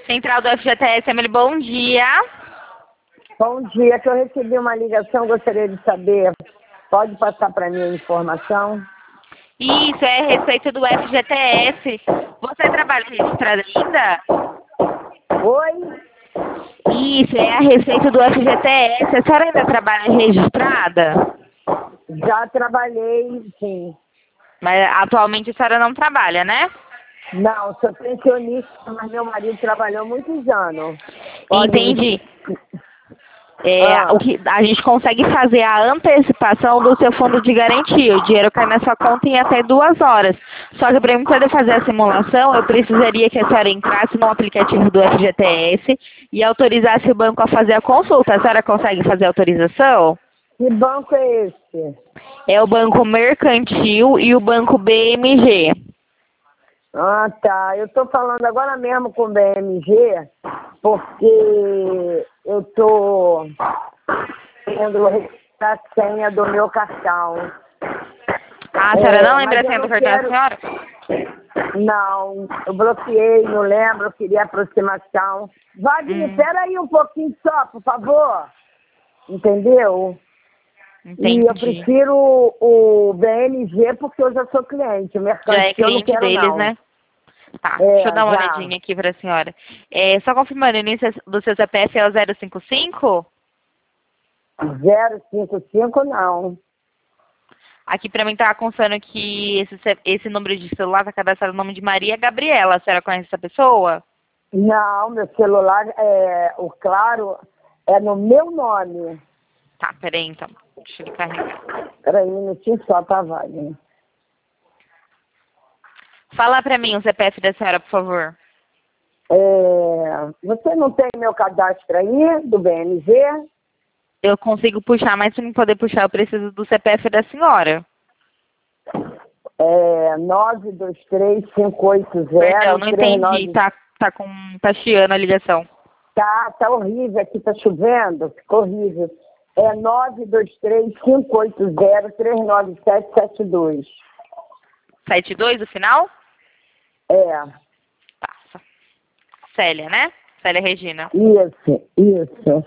Central do FGTS, Emily, bom dia. Bom dia, que eu recebi uma ligação, gostaria de saber, pode passar para mim a informação? Isso, é a receita do FGTS. Você trabalha registrada ainda? Oi? Isso, é a receita do FGTS. A senhora ainda trabalha registrada? Já trabalhei, sim. Mas atualmente a senhora não trabalha, né? Não, sou pensionista, mas meu marido trabalhou muitos anos. Pode me... Entendi. Ah. O que a gente consegue fazer a antecipação do seu fundo de garantia. O dinheiro cai na sua conta em até 2 horas. Só que para mim poder fazer a simulação, eu precisaria que a senhora entrasse no aplicativo do FGTS e autorizasse o banco a fazer a consulta. A senhora consegue fazer a autorização? Que banco é esse? É o Banco Mercantil e o Banco BMG. Ah, tá. Eu estou falando agora mesmo com o BMG, porque eu estou querendo registrar a senha do meu cartão. A senhora não lembra a Mas eu senha do não cartão da quero... senhora? Não, eu bloqueei, não lembro, eu queria aproximação. Wagner, espera aí um pouquinho só, por favor. Entendeu? E eu Entendi. prefiro o BMG porque eu já sou cliente. O Já é mercantil eu não cliente quero, deles, não. né? Tá, deixa eu dar uma Já. olhadinha aqui pra senhora. Só confirmando, o início do seu CPF é o 055? 055 não. Aqui pra mim tá constando que esse número de celular tá cadastrado no nome de Maria Gabriela. A senhora conhece essa pessoa? Não, meu celular, o claro, é no meu nome. Tá, peraí então. Deixa ele carregar. Peraí, um minutinho só, tá, Wagner? Fala pra mim o CPF da senhora, por favor. Você não tem meu cadastro aí, do BMG? Eu consigo puxar, mas pra mim poder puxar eu preciso do CPF da senhora. 923-580-39... Perdão, não entendi. Tá chiando a ligação. Tá horrível aqui, tá chovendo, ficou horrível. É 923-580-39772. 72 o final? Passa. Célia, né? Célia Regina. Isso.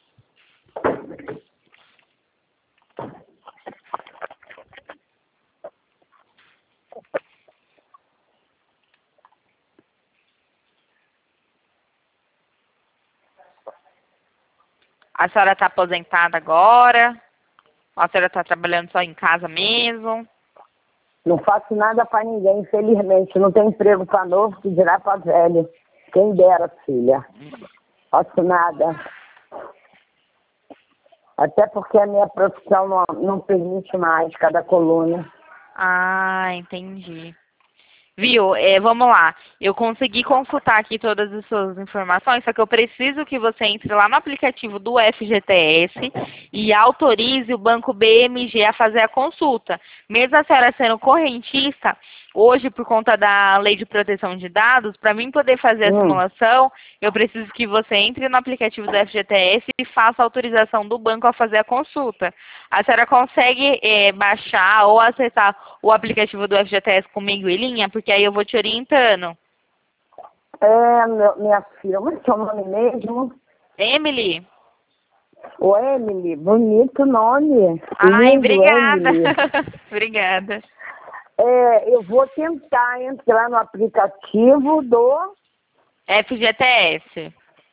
A senhora tá aposentada agora? Ou a senhora tá trabalhando só em casa mesmo? Não faço nada para ninguém, infelizmente. Não tenho emprego para novo, que dirá para velho. Quem dera, filha. Faço nada. Até porque a minha profissão não permite mais cada coluna. Ah, entendi. Viu? Vamos lá. Eu consegui consultar aqui todas as suas informações, só que eu preciso que você entre lá no aplicativo do FGTS e autorize o Banco BMG a fazer a consulta. Mesmo a senhora sendo correntista, hoje, por conta da Lei de Proteção de Dados, para mim poder fazer a simulação, eu preciso que você entre no aplicativo do FGTS e faça a autorização do banco a fazer a consulta. A senhora consegue baixar ou acessar o aplicativo do FGTS comigo em linha? Porque aí eu vou te orientando. Minha filha, como é que é o nome mesmo? Emily? O Emily, bonito nome. Ai, Lindo, obrigada. Emily. Obrigada. Eu vou tentar entrar no aplicativo do FGTS.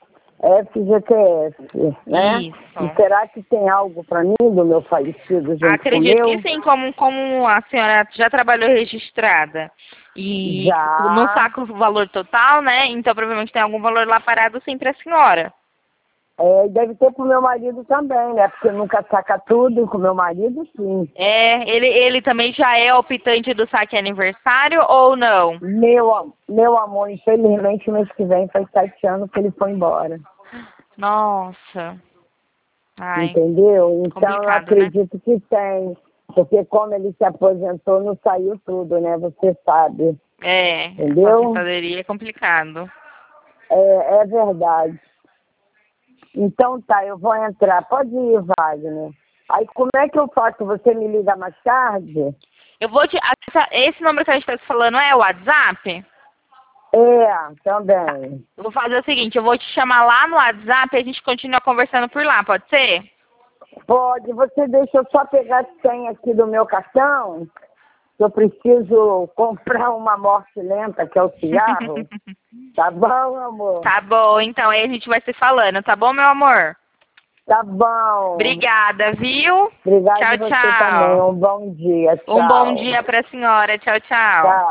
FGTS, né? Isso. E será que tem algo para mim do meu falecido junto Acredito com o que meu? sim, como a senhora já trabalhou registrada e não Já. saca o valor total, né? Então provavelmente tem algum valor lá parado sim para a senhora. E deve ter pro meu marido também, né? Porque nunca saca tudo, com meu marido sim. Ele também já é optante do saque aniversário ou não? Meu amor, infelizmente mês que vem faz 7 anos que ele foi embora. Nossa. Ai, Entendeu? Então eu complicado, né? acredito que tem. Porque como ele se aposentou, não saiu tudo, né? Você sabe. Entendeu? Aposentadoria é complicado. É verdade. Então tá, eu vou entrar. Pode ir, Wagner. Aí como é que eu faço? Você me liga mais tarde? Eu vou esse número que a gente está falando é o WhatsApp? Também. Eu vou fazer o seguinte, eu vou te chamar lá no WhatsApp e a gente continua conversando por lá, pode ser? Pode, você deixa eu só pegar a senha aqui do meu cartão, que eu preciso comprar uma morte lenta, que é o cigarro. Tá bom, amor? Tá bom, então aí a gente vai se falando, tá bom, meu amor? Tá bom. Obrigada, viu? Obrigada Tchau, você tchau. também. Um bom dia. Tchau. Um bom dia pra senhora. Tchau, tchau. Tchau.